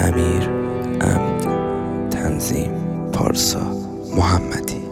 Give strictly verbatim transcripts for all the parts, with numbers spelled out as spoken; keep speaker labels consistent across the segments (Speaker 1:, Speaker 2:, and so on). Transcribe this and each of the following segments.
Speaker 1: امیر امد، تنظیم پارسا محمدی.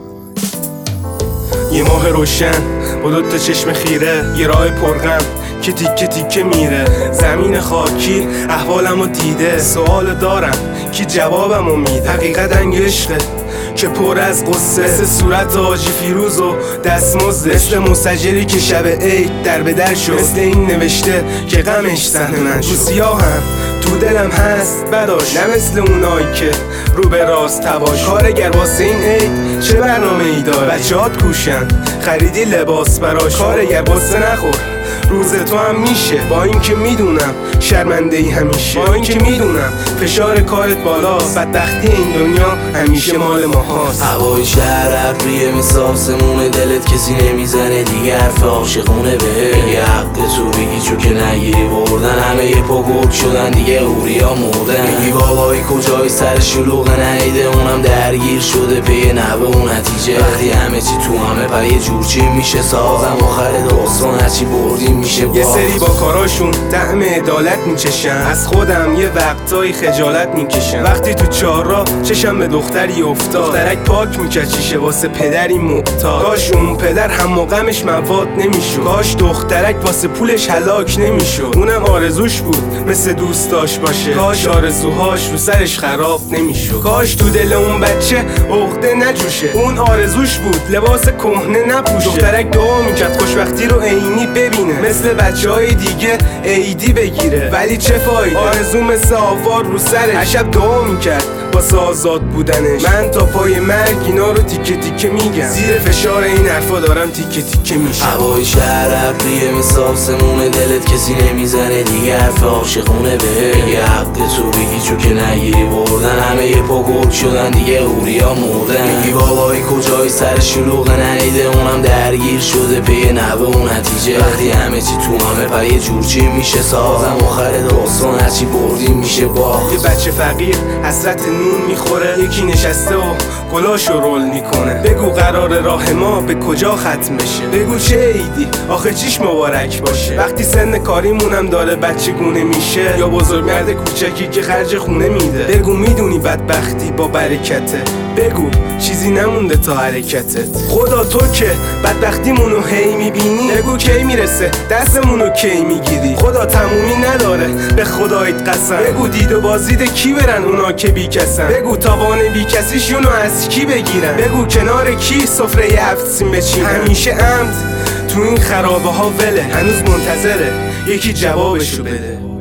Speaker 2: یه ماه روشن با دوتا چشم خیره، یه راه پرغم که تیکه تیکه میره. زمین خاکی احوالمو دیده، سوال دارم که جوابمو میده. حقیقت انگ عشقه که پر از قصه، مثل صورت حاجی فیروز و دستمزده، مثل مسجلی که شب عید در به در شد، مثل این نوشته که غمش صحنه من شد. تو سیاهم تو دلم هست بداش، نه مثل اونایی که رو به راست تواش. کارگر واسه این عید چه برنامه ای داره؟ بچه هات کوشن خریدی لباس براش. کارگر واسه نخور روز تو هم میشه، با اینکه میدونم شرمنده ای همیشه، با اینکه میدونم فشار کارت بالاست، بدبختی این دنیا همیشه مال ماهاست.
Speaker 3: هوای شهر ابریه مثل آسمون، دلت کسی نمیزنه دیگه حرف عاشقونه به یه حق تو بگی چون که نگیری بردن، همه یه پا گرگ شدن دیگه اوریا مردن. میگی بابایی کجای سر شلوغ نیده، اونم درگیر شده پی نوه و نتیجه. وقتی همه چی تو همه پر یه جور چی میشه، سازم آخر داستان هرچی بردیم میشه
Speaker 2: یه سری با کاراشون طعم عدالت میچشن، از خودم یه وقتایی خجالت میکشن. وقتی تو چهارراه چشم به دختری افتاد، دخترک پاک میکچیشه واسه پدری معتاد. کاش اون پدر هم غمش مواد نمیشد، کاش دخترک واسه پولش هلاک نمیشد. اونم آرزوش بود مثل دوست داشت باشه، کاش آرزوهاش رو سرش خراب نمیشد. کاش تو دل اون بچه عقده نجوشه، اون آرزوش بود لباس کهنه نپوشه. دخترک دعا میکرد خوشبختی رو عینی ببینه، مثل بچه های دیگه ایدی بگیره. ولی چه فایده، آرزو مثل آوار رو سرش، هر شب دعا میکرد واسه آزاد بودنش. من تا پای مرگ اینا رو تیکه تیکه میگم، زیر فشار این حرفا دارم تیکه تیکه میشم.
Speaker 3: هوای شهر ابریه مثل آسمون، دلت کسی نمیزنه دیگه حرف عاشقونه به یه حق تو بگی چون که نگیری بردن، همه یه پا گرگ شدن دیگه اوریا مردن. میگی بابایی کجای سر شلوغ نیده، اونم درگیر شده پی نوه و نتیجه. وقتی همه چی تو همه پر یه جور چی میشه، سازم آخر داستان هرچی بردیم میشه باخت.
Speaker 2: یه بچه فقیر حسرت نون میخوره، یکی نشسته و گلاشو رول میکنه. بگو قرار راه ما به کجا ختم بشه، بگو چه عیدی آخه چیش مبارک باشه. وقتی سن کاریمونم داره بچه گونه میشه، یا بزرگمرد کوچکی که خرج خونه میده. بگو میدونی بدبختی با برکته، بگو چیزی نمونده تا حرکتت. خدا تو که بدبختیمونو هی میبینی، بگو کی میرسه دستمونو کی میگیری. خدا تمومی نداره به خدایت قسم، بگو دید و بازدید کی برن اونا که بی کسن. بگو تاوان بی کسیشونو از کی بگیرن، بگو کنار کی سفره هفت سین بچینن. همیشه عمد تو این خرابه ها وله، هنوز منتظره یکی جوابشو بده.